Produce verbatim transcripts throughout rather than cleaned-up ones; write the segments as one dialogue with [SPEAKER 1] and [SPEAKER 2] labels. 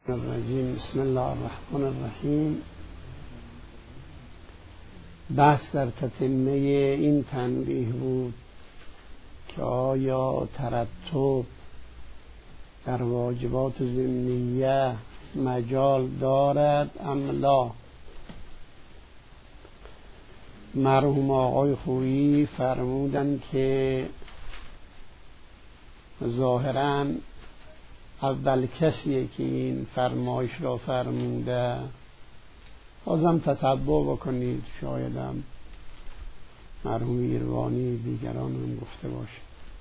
[SPEAKER 1] الرجیم. بسم الله الرحمن الرحیم. بحث در تتمه این تنبیه بود که آیا ترتب در واجبات ضمنیه مجال دارد ام لا. مرحوم آقای خویی فرمودند که ظاهراً اول کسیه که این فرمایش را فرموده. بازم تتبع بکنید، شایدم مرحوم ایروانی دیگران هم گفته باشه.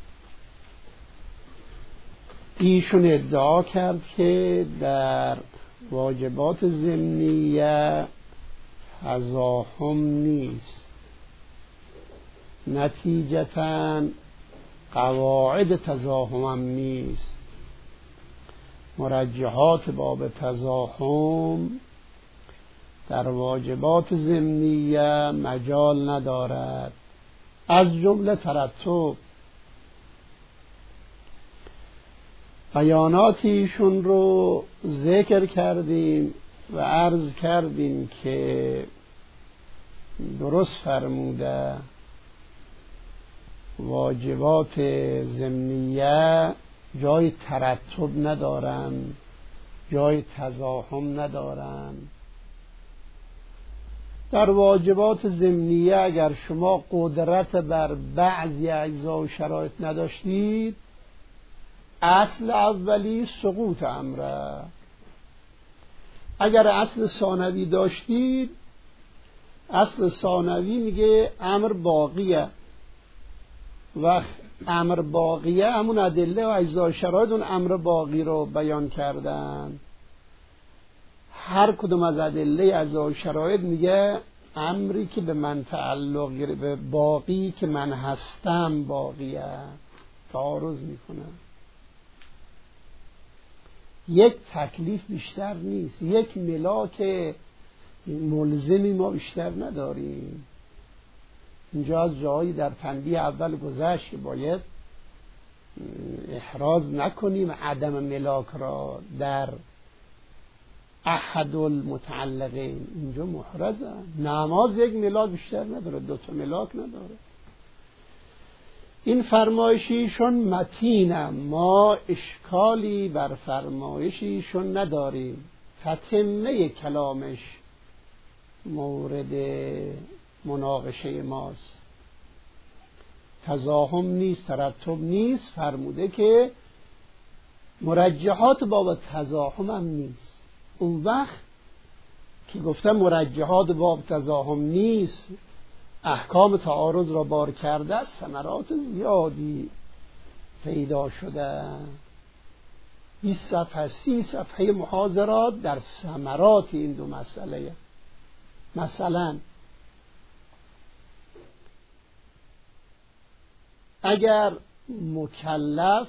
[SPEAKER 1] ایشون ادعا کرد که در واجبات ضمنیه تزاحم نیست، نتیجتاً قواعد تزاحم هم نیست. مرجحات باب تزاحم در واجبات ضمنیه مجال ندارد، از جمله ترتب. بیاناتیشون رو ذکر کردیم و عرض کردیم که درست فرموده واجبات ضمنیه جای ترتب ندارن، جای تزاحم ندارن. در واجبات ضمنیه اگر شما قدرت بر بعضی اجزا و شرایط نداشتید، اصل اولی سقوط امره. اگر اصل ثانوی داشتید، اصل ثانوی میگه امر باقیه و امر باقیه همون ادله و اجزا و شرایط اون امر باقی رو بیان کردن. هر کدوم از ادله اجزا و شرایط میگه امری که به من تعلق گرفته، باقی که من هستم باقیه، تعارض میکنه. یک تکلیف بیشتر نیست، یک ملاک ملزمی ما بیشتر نداریم. اینجا از جایی در تنبیه اول گذشت که باید احراز نکنیم عدم ملاک را در احد المتعلقین. اینجا محرزه. نماز یک ملاک بیشتر نداره، دو تا ملاک نداره. این فرمایشیشون متینه، ما اشکالی بر فرمایشیشون نداریم. تتمه کلامش مورد مناقشه ماست. تزاحم نیست، ترتب نیست. فرموده که مرجحات باب تزاحم هم نیست. اون وقت که گفته مرجحات باب تزاحم نیست، احکام تعارض را بار کرده، ثمرات زیادی پیدا شده. بیست صفحه سی صفحه محاضرات در ثمرات این دو مسئله. مثلا اگر مکلف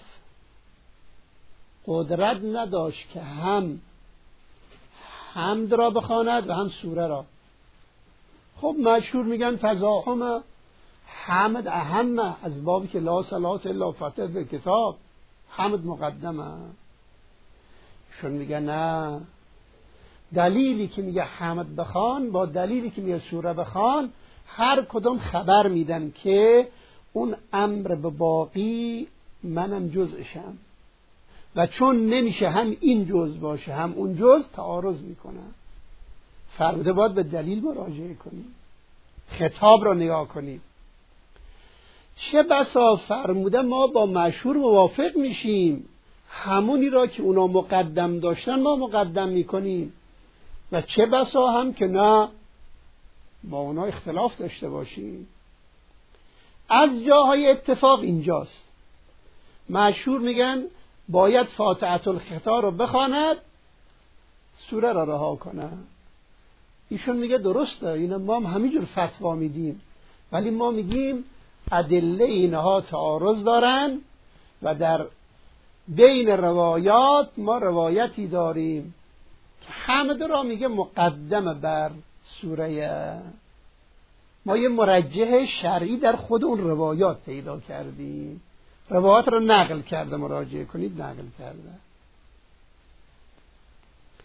[SPEAKER 1] قدرت نداشت که هم حمد را بخواند و هم سوره را، خب مشهور میگن تزاحم حمد اهم از بابی که لا صلاة الا فتح در کتاب، حمد مقدمه. شون میگن نه، دلیلی که میگه حمد بخوان با دلیلی که میگه سوره بخوان هر کدوم خبر میدن که اون امر به باقی منم جزءشم، و چون نمیشه هم این جزء باشه هم اون جزء، تعارض میکنه. فرموده باید به دلیل مراجعه کنیم، خطاب را نگاه کنیم. چه بسا فرموده ما با مشهور موافق میشیم، همونی را که اونا مقدم داشتن ما مقدم میکنیم، و چه بسا هم که نه، با اونا اختلاف داشته باشیم. از جاهای اتفاق اینجاست. مشهور میگن باید فاتحة الخطاب رو بخواند، سوره را رها کنه. ایشون میگه درسته، اینا ما هم همینجور فتوا میدیم، ولی ما میگیم ادله اینها تعارض دارن و در بین روایات ما روایتی داریم که حمد را میگه مقدم بر سوره. ما یه مرجح شرعی در خود اون روایات پیدا کردیم. روایات رو نقل کرده، مراجعه کنید، نقل کرده.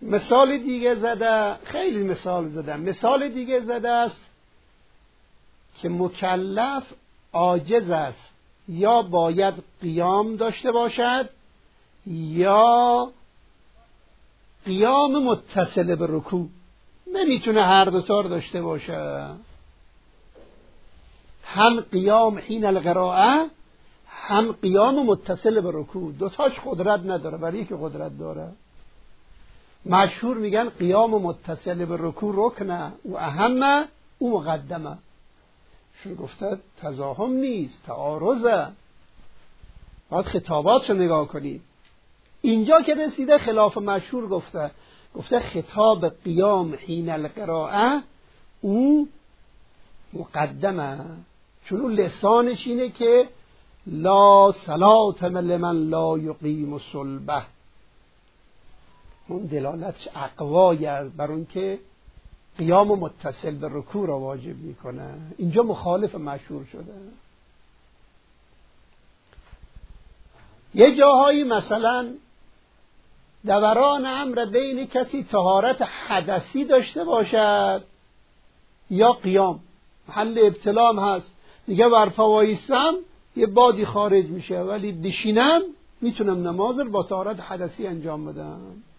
[SPEAKER 1] مثال دیگه زده، خیلی مثال زده. مثال دیگه زده است که مکلف عاجز است، یا باید قیام داشته باشد یا قیام متصل به رکوع، نمیتونه هر دوتا رو داشته باشه. هم قیام حین القراءه هم قیام متصل به رکوع، دوتاش قدرت نداره، برای یکی قدرت داره. مشهور میگن قیام متصل به رکوع رکنه و اهمه او مقدمه. شو گفته تزاحم نیست، تعارضه. باید خطابات رو نگاه کنید. اینجا که رسیده خلاف مشهور گفته، گفته خطاب قیام حین القراءه او مقدمه، چون اون لسانش اینه که لا صلاة لمن لا یقیم صلبه، اون دلالتش اقوایی است بر اون که قیام متصل به رکوع را واجب میکنه. اینجا مخالف مشهور شده. یه جاهایی مثلا دوران امر بین کسی طهارت حدثی داشته باشد یا قیام، محل ابتلا هم هست، میگه برپا وایستم یه بادی خارج میشه ولی بشینم میتونم نماز رو با طهارت حدثی انجام بدم.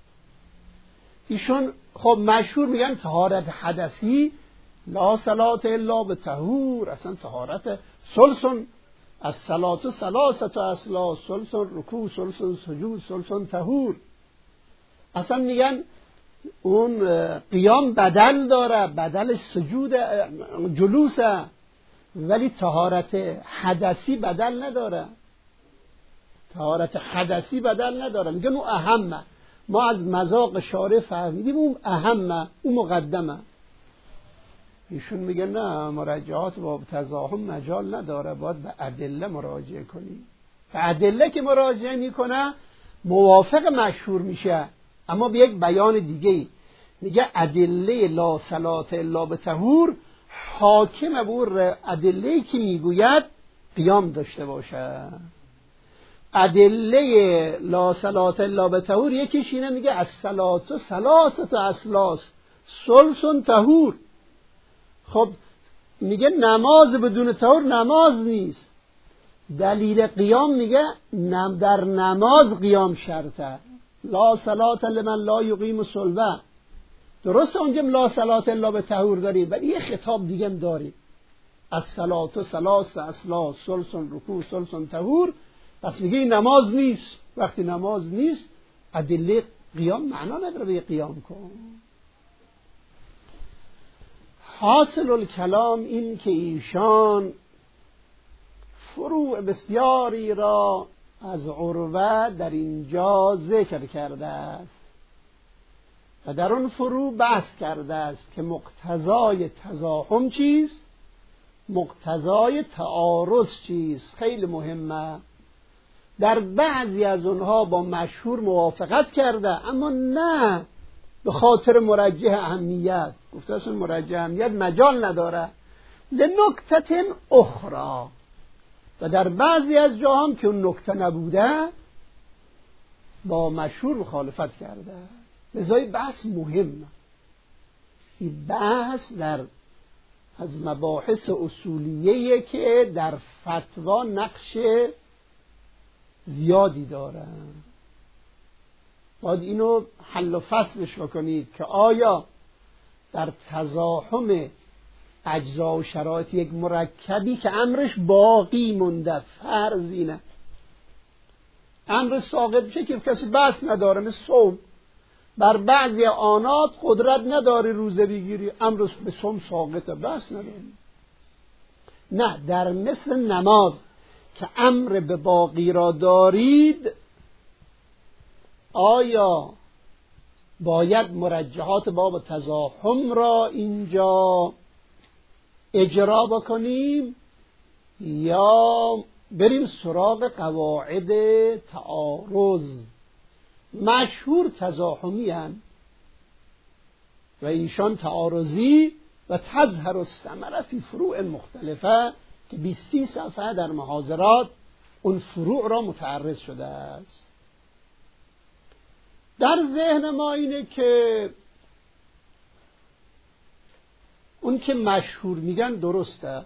[SPEAKER 1] ایشون خب مشهور میگن طهارت حدثی لا صلاة الا بطهور، اصلا طهارت سلسن از صلاة ثلاثه اصلا، سلسن رکوع، سلسن سجود، سلسن طهور. اصلا میگن اون قیام بدل داره، بدل سجود جلوسه، ولی طهارت حدثی بدل نداره. طهارت حدثی بدل نداره. میگن اون اهمه، ما از مذاق شارع فهمیدیم اون اهمه، اون مقدمه. ایشون میگن نه، مراجعات با تزاحم مجال نداره، باید به ادله مراجعه کنی. به ادله که مراجعه میکنه موافق مشهور میشه، اما به یک بیان دیگه میگه ادله لا صلاة الا بطهور حاکم بر ادله که میگوید قیام داشته باشه. ادله لا صلاة الا بطهور یکیش اینه، میگه از صلاة ثلاثه اسلاس سلسن طهور. خب میگه نماز بدون طهور نماز نیست. دلیل قیام میگه نم در نماز قیام شرطه، لا صلاة لمن لا یقیم صلبه. درسته اونجا لا صلاة الا بطهور داریم، ولی یه خطاب دیگه هم داریم، از صلاة ثلاثه اسلاس سلسن رکوع سلسن طهور. پس میگه این نماز نیست. وقتی نماز نیست ادله قیام معنا نداره به قیام کن. حاصل الکلام این که ایشان فروع بسیاری را از عروه در اینجا ذکر کرده است و در اون فروع بحث کرده است که مقتضای تزاحم چیست، مقتضای تعارض چیست. خیلی مهمه. در بعضی از اونها با مشهور موافقت کرده، اما نه به خاطر مرجح اهمیت. گفته اصلا مرجح اهمیت مجال نداره، لنکته اخرى. و در بعضی از جاها هم که اون نکته نبوده با مشهور مخالفت کرده. لذا بحث مهم. این بحث در از مباحث اصولیه که در فتوا نقش زیادی داره. باید اینو حل و فصلش بکنید که آیا در تزاحم اجزا و شرایط یک مرکبی که امرش باقی مونده، فرض اینه امر ساقط میشه که کسی بس نداره، مثل صوم، بر بعضی آنات قدرت نداری روزه بگیری، امر به صوم ساقطه، بس نداری. نه، در مثل نماز که امر به باقی را دارید، آیا باید مرجحات باب تزاحم را اینجا اجرا بکنیم یا بریم سراغ قواعد تعارض؟ مشهور تزاحمی هستند و ایشان تعارضی و تظهر الثمره فی فروع مختلفه که بیستی صفحه در محاضرات اون فروع را متعرض شده است. در ذهن ما اینه که اون که مشهور میگن درسته،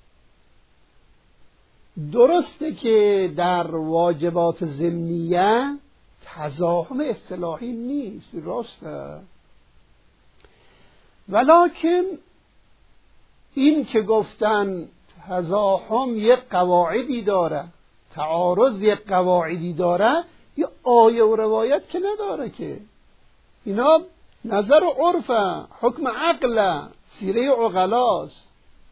[SPEAKER 1] درسته که در واجبات ضمنیه تزاحم اصطلاحی نیست، راسته، ولکن این که گفتن تزاحم یک قواعدی داره، تعارض یک قواعدی داره، یه آیه و روایت که نداره، که اینا نظر عرفه، حکم عقله، سیره عقلاست.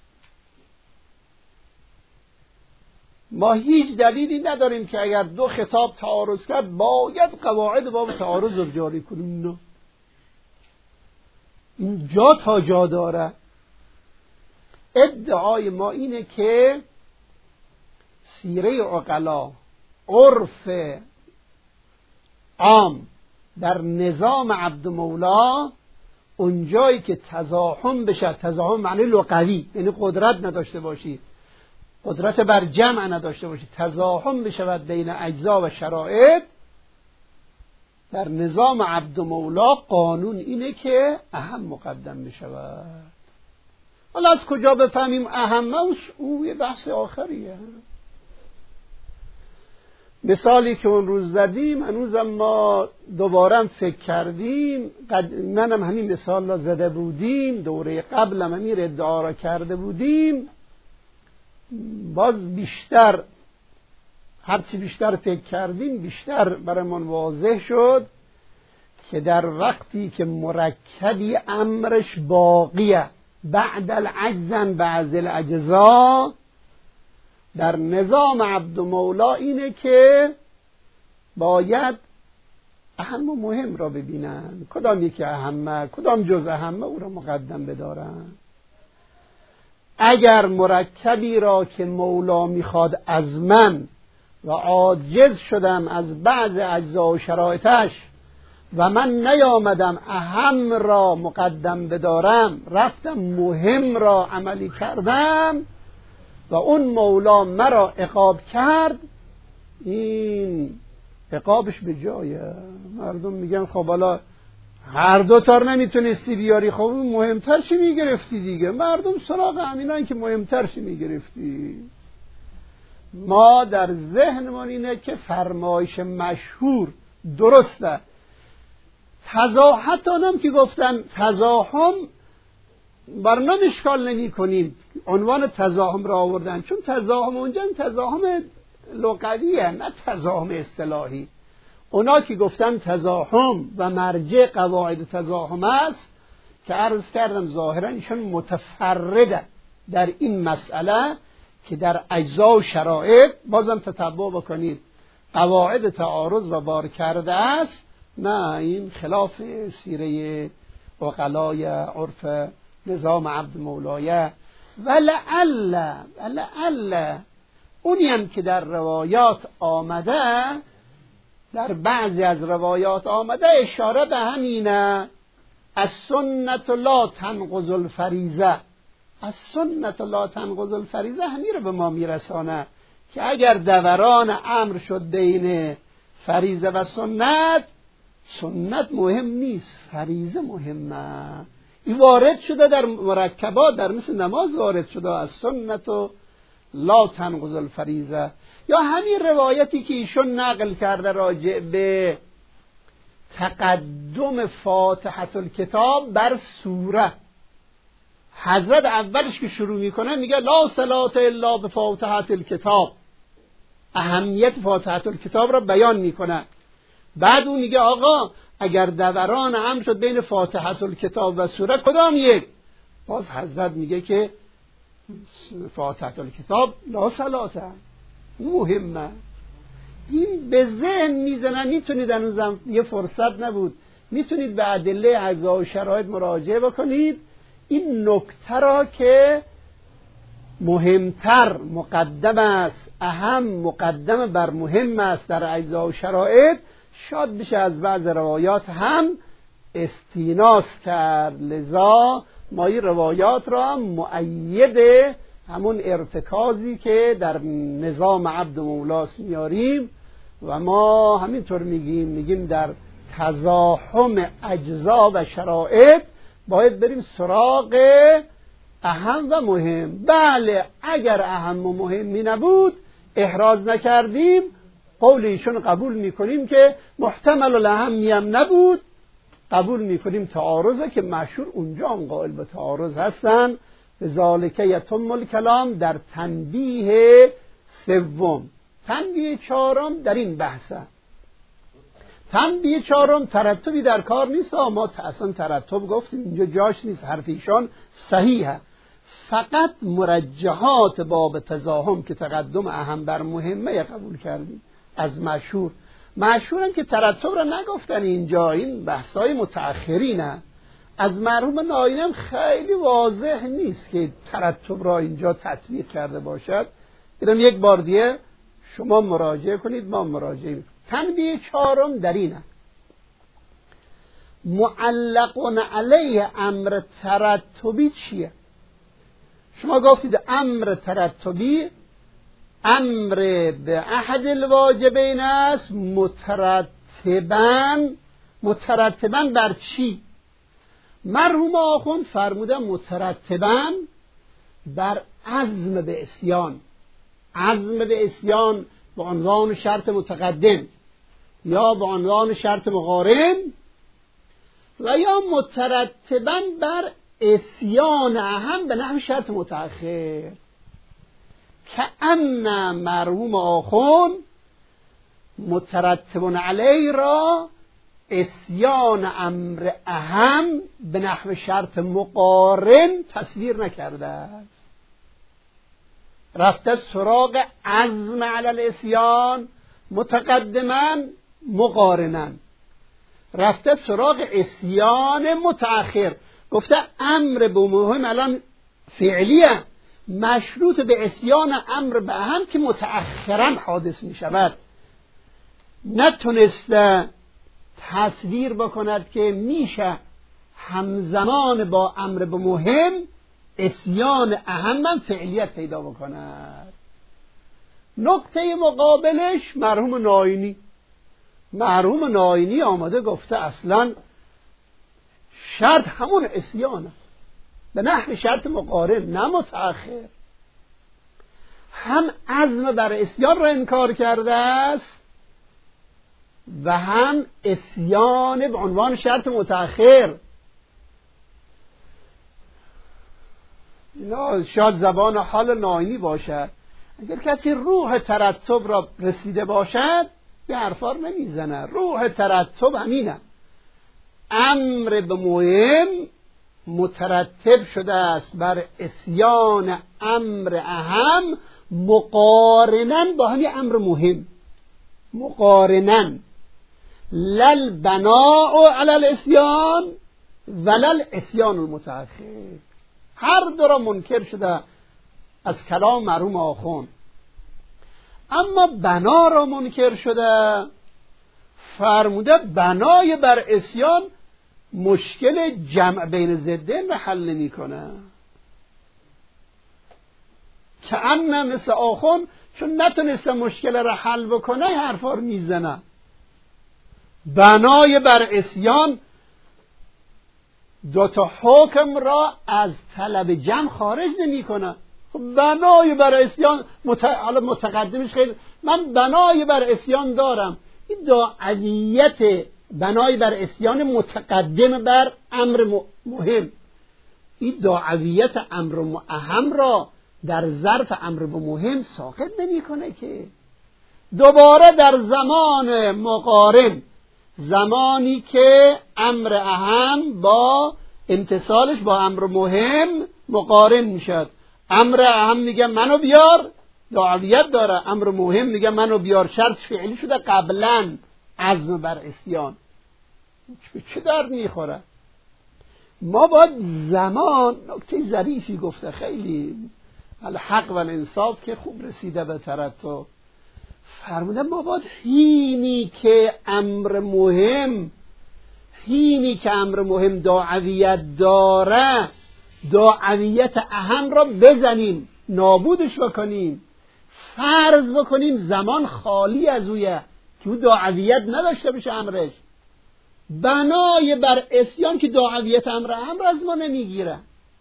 [SPEAKER 1] ما هیچ دلیلی نداریم که اگر دو خطاب تعارض کرد باید قواعد باب تعارض رو جاری کنیم. نه، این جا تا جا داره. ادعای ما اینه که سیره عقلا، عرف عام در نظام عبد مولا، اونجایی که تزاحم بشه، تزاحم معنی لغوی یعنی قدرت نداشته باشی، قدرت بر جمع نداشته باشی، تزاحم بشود بین اجزا و شرایط، در نظام عبد مولا قانون اینه که اهم مقدم بشود. حالا از کجا بفهمیم اهم؟ اون یه بحث آخریه. مثالی که اون روز زدیم هنوزم ما دوباره فکر کردیم، منم همین مثال را زده بودیم، دوره قبلم همین ادعا را کرده بودیم، باز بیشتر هرچی بیشتر فکر کردیم بیشتر برامون واضح شد که در وقتی که مرکبی امرش باقیه بعد العجزن بعض الاجزا، در نظام عبد مولا اینه که باید اهم و مهم را ببینن، کدام یکی اهمه، کدام جز اهمه، او را مقدم بدارن. اگر مرکبی را که مولا میخواد از من و عاجز شدم از بعض اجزا و شرایطش و من نیامدم اهم را مقدم بدارم، رفتم مهم را عملی کردم و اون مولا مرا عقاب کرد، این عقابش به جایه. مردم میگن خب حالا هر دو تار نمیتونستی بیاری، خب مهمتر چی میگرفتی دیگه؟ مردم سراغ همینان که مهمتر چی میگرفتی. ما در ذهنمون اینه که فرمایش مشهور درسته. تزاحم حتی هم که گفتن تزاحم برنامه اشکال نمی کنیم، عنوان تزاحم را آوردن، چون تزاحم اونجا تزاحم لغویه نه تزاحم اصطلاحی. اونا که گفتن تزاحم و مرجع قواعد تزاحم است که عرض کردم ظاهرا ایشون متفرده در این مسئله که در اجزا و شرایط، بازم تتبع بکنید، قواعد تعارض را بار کرده است. نه، این خلاف سیره عقلای عرف نظام عبد مولایه. ولعل ولعل اونی هم که در روایات آمده، در بعضی از روایات آمده اشاره به همینه، از سنت لا تنقض الفریضه، از سنت لا تنقض الفریضه همین رو به ما میرسانه که اگر دوران امر شد بین فریضه و سنت، سنت مهم نیست، فریضه مهمه. این وارد شده در مرکبات، در مثل نماز وارد شده، از سنت و لا تنقض الفریضه. یا همین روایتی که ایشون نقل کرده راجع به تقدم فاتحه الکتاب بر سوره، حضرت اولش که شروع میکنه میگه لا صلاة الا بفاتحه الکتاب، اهمیت فاتحه الکتاب را بیان میکنه. بعد اون میگه آقا اگر دوران امر شد بین فاتحه الکتاب و سوره کدام یک؟ باز حضرت میگه که فاتحه الکتاب لا صلاة، مهمه. این به ذهن میزنن، میتونید هنوزم یه فرصت نبود، میتونید به ادله اجزا و شرایط مراجعه بکنید، این نکته را که مهمتر مقدم است، اهم مقدم بر مهم است در اجزا و شرایط، شاید بشه از بعض روایات هم استیناس کرد. لذا ما این روایات را مؤید همون ارتکازی که در نظام عبد مولاست میاریم و ما همینطور میگیم، میگیم در تزاحم اجزا و شرایط باید بریم سراغ اهم و مهم. بله اگر اهم و مهمی نبود احراز نکردیم، قول ایشون قبول میکنیم که محتمل الاهمی هم نبود، قبول میکنیم تعارضه که مشهور اونجا هم قائل به تعارض هستن. لذالک یتم الکلام در تنبیه سوم. تنبیه چهارم در این بحثه. تنبیه چهارم ترتبی در کار نیست، ما اصلا ترتب گفتیم اینجا جاش نیست، حرف ایشان صحیحه، فقط مرجحات باب تزاحم که تقدم اهم بر مهمه قبول کردیم از مشهور. مشهور هم که ترتب را نگفتن اینجا، این بحثای متأخرینه. از مرحوم ناینی هم خیلی واضح نیست که ترتب را اینجا تطبیق کرده باشد. اینم یک بار دیگه شما مراجعه کنید، ما مراجعه کنید. تنبیه چهارم در اینه، معلقون علیه امر ترتبی چیه؟ شما گفتید امر ترتبی امر به احد الواجبین است، مترتباً مترتباً بر چی؟ مرحوم آخوند فرموده مترتباً بر عزم به عصیان. عزم به عصیان به عنوان شرط متقدم یا به عنوان شرط مقارن، و یا مترتباً بر عصیان اهم به نحو شرط متأخر. که ان مرحوم آخوند مترتب علی را عصیان امر اهم به نحو شرط مقارن تصویر نکرده است، رفته سراغ عزم علی العصیان متقدما مقارنا، رفته سراغ عصیان متأخر. گفته امر به مهم الان فعلیه مشروط به عصیان امر به اهم که متأخرا حادث می شود. نتونسته تصویر بکند که میشه همزمان با امر به مهم عصیان اهم هم فعلیت پیدا بکند. نقطه مقابلش مرحوم ناینی. مرحوم ناینی آمده گفته اصلا شرط همون عصیانه به نحو شرط مقارن نه متأخر. هم عزم بر عصیان را انکار کرده است و هم عصیان به عنوان شرط متأخر. اینا شاید زبان حال ناینی باشد. اگر کسی روح ترتب را رسیده باشد به حرفار نمیزنه. روح ترتب همینه، امر به مهم مترتب شده است بر عصیان امر اهم مقارنن با همین امر مهم، مقارنن لل بناء علی العصیان ولل عصیان المتأخر. هر دو را منکر شده از کلام مرحوم آخوند. اما بنا را منکر شده، فرموده بنای بر عصیان مشکل جمع بین ضدین را حل نمی کنه. که ان مثل آخوند چون نتونسته مشکل را حل بکنه حرفا رو میزنه. بنای بر عصیان دو تا حکم را از طلب جمع خارج نمی کنه. بنای بر عصیان مت... متقدمش خیلی من بنای بر عصیان دارم، این داعیت بنای بر عصیان متقدم بر امر مهم، این داعیت امر اهم را در ظرف امر مهم ساقط نمی کنه که دوباره در زمان مقارن، زمانی که امر اهم با امتصالش با امر مهم مقارن میشد، امر اهم میگه منو بیار داعیت داره، امر مهم میگه منو بیار شرط فعلی شده قبلا عزم بر عصیان. به چه درد میخوره؟ ما باید زمان، نکته ظریفی گفته خیلی الحق و الانصاف که خوب رسیده به ترتب، فرموده ما باید هینی که امر مهم هینی که امر مهم داعیت داره داعیت اهم را بزنیم، نابودش بکنیم، فرض بکنیم زمان خالی از اویه که او داعیت نداشته بشه امرش. بنای بر اسیان که دعویت امر اهم را از ما نمیگیره.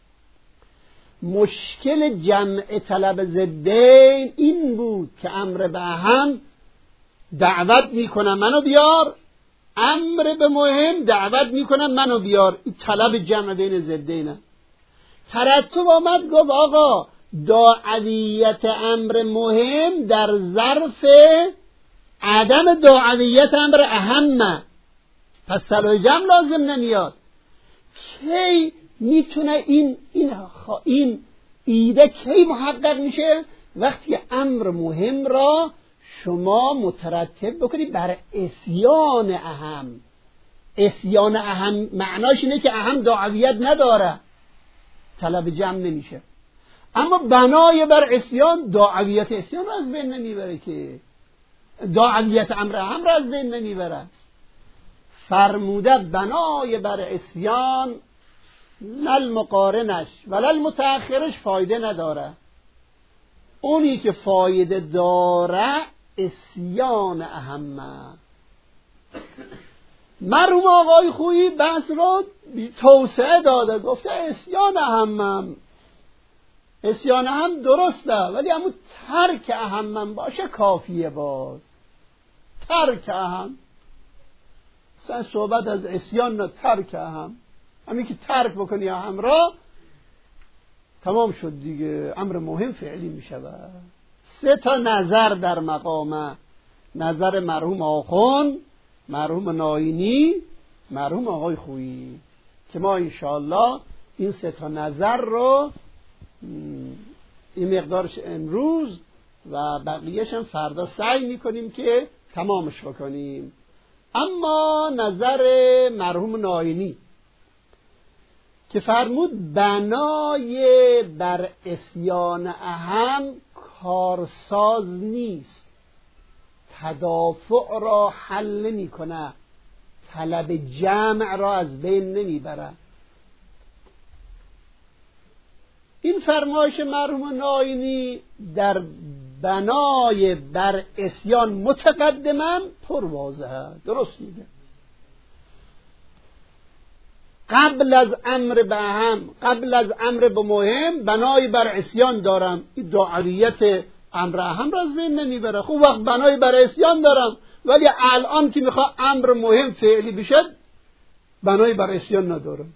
[SPEAKER 1] مشکل جمع طلب ضدین این بود که امر به اهم دعوت میکنم منو بیار، امر به مهم دعوت میکنم منو بیار. این طلب جمع بین ضدینه. ترتب آمد گفت آقا دعویت امر مهم در ظرف عدم دعویت امر اهم، پس صلاح جمع لازم نمیاد. کی میتونه این این این ایده کی محقق میشه؟ وقتی امر مهم را شما مترتب بکنی بر اسیان اهم. اسیان اهم معناش اینه که اهم دعویت نداره، طلب جمع نمیشه. اما بنای بر اسیان دعویت اسیان را از بین نمیبره، که دعویت امر اهم را از بین نمیبره. فرموده بنای بر اسیان لل مقارنش ولل متأخرش فایده نداره. اونی که فایده داره اسیان اهمه. مرحوم آقای خویی بحث رو توسعه داده، گفته اسیان اهمم. اسیان اهم درسته، ولی همون ترک اهمم باشه کافیه. باز ترک اهم، اصلا صحبت از اسیان نه، ترک اهم. همین که ترک بکنی اهم را تمام شد دیگه، امر مهم فعلی می شود. سه تا نظر در مقامه، نظر مرحوم آخون، مرحوم ناینی، مرحوم آقای خویی، که ما انشاءالله این سه تا نظر رو این مقدارش امروز و بقیهش هم فردا سعی میکنیم که تمامش بکنیم. اما نظر مرحوم ناینی که فرمود بنای بر اسیان اهم کارساز نیست، تدافع را حل نمی کنه، طلب جمع را از بین نمی بره. این فرمایش مرحوم ناینی در بنای بر اسیان متقدما پر واضحه، درست میگه. قبل از امر به اهم، قبل از امر به مهم بنای بر اسیان دارم، این دعویت امر اهم را از بین نمیبره. خب وقت بنای بر اسیان دارم ولی الان که میخواد امر مهم فعلی بشه بنای بر اسیان ندارم،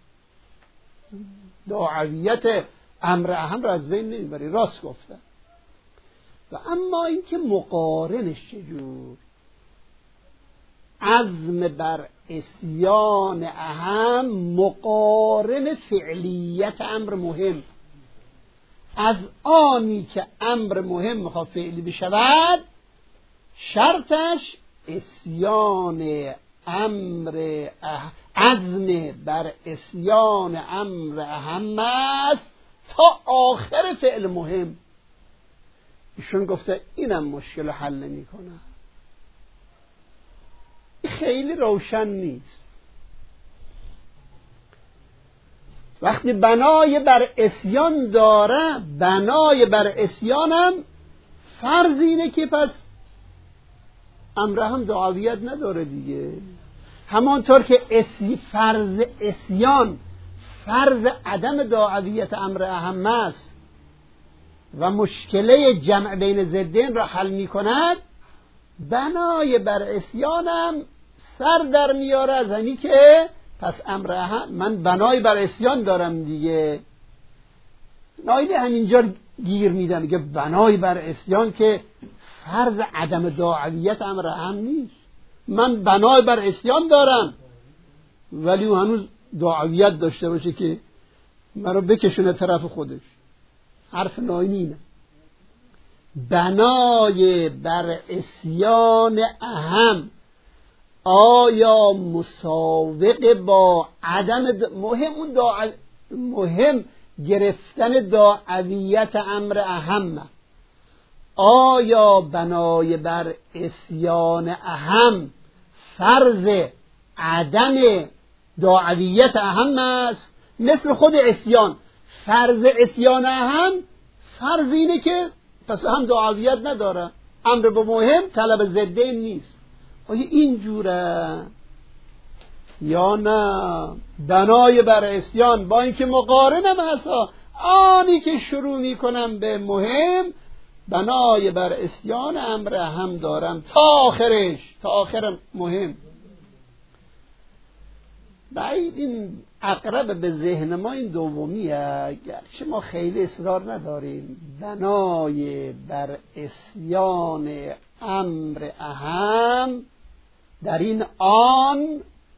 [SPEAKER 1] دعویت امر اهم را از بین نمیبری. راست گفته. و اما اینکه مقارنش چجور؟ عزم بر اسیان اهم مقارن فعلیت امر مهم. از آنی که امر مهم میخواد فعلی بشود شرطش اسیان امر اهم، عزم بر اسیان امر اهم است تا آخر فعل مهم. ایشون گفته اینم مشکل حل نمیکنه، خیلی روشن نیست. وقتی بنای بر اسیان داره، بنای بر اسیانم فرض اینه که پس امر هم دعویت نداره دیگه. همانطور که اسی فرض اسیان فرض عدم دعویت امر اهم است و مشکله جمع بین ضدین را حل می کند، بنای بر اسیانم سر در میاره از همین که پس امر اهم، من بنای بر اسیان دارم دیگه. نایلی همینجا گیر میدم، میگه بنای بر اسیان که فرض عدم دعویت امر اهم نیست. من بنای بر اسیان دارم ولی اون هنوز دعویت داشته باشه که من رو بکشونه طرف خودش. حرف ناینی اینه. بنای بر اسیان اهم آیا مساوق با عدم مهم، اون دعو... مهم گرفتن دعویت امر اهم، آیا بنای بر اسیان اهم فرض عدم دعویت اهم است؟ مثل خود اسیان، فرض اسیان اهم فرض اینه که پس هم دعویت نداره، امر به مهم طلب ضدین نیست. آیا این جوره؟ یا نه بنای بر اسیان، با اینکه مقارنم هستا، آنی که شروع میکنم به مهم بنای بر اسیان امر اهم دارم تا آخرش، تا آخر مهم. بعید این اقرب به ذهن ما این دومیه، گرچه ما خیلی اصرار نداریم. بنای بر اسیان امر اهم در این آن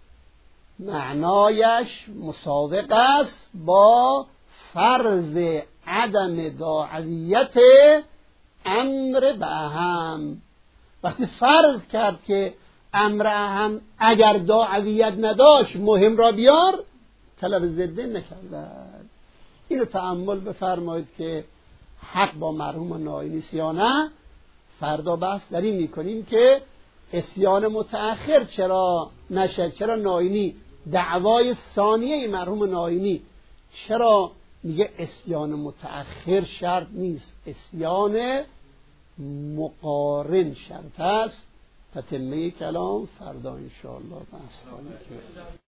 [SPEAKER 1] معنایش مساوق است با فرض عدم داعیت امر به اهم. وقتی فرض کرد که امر اهم اگر داعیت نداشت مهم را بیار، طلب ضده نکرد. اینو تأمل بفرمایید که حق با مرحوم ناینی است یا نه. فردا بحث در این میکنیم که اسیان متأخر چرا نشد، چرا ناینی دعوای ثانیه مرحوم ناینی چرا میگه اسیان متأخر شرط نیست، اسیان مقارن شرط است. تتمه کلام فردا انشاءالله بحث کنیم.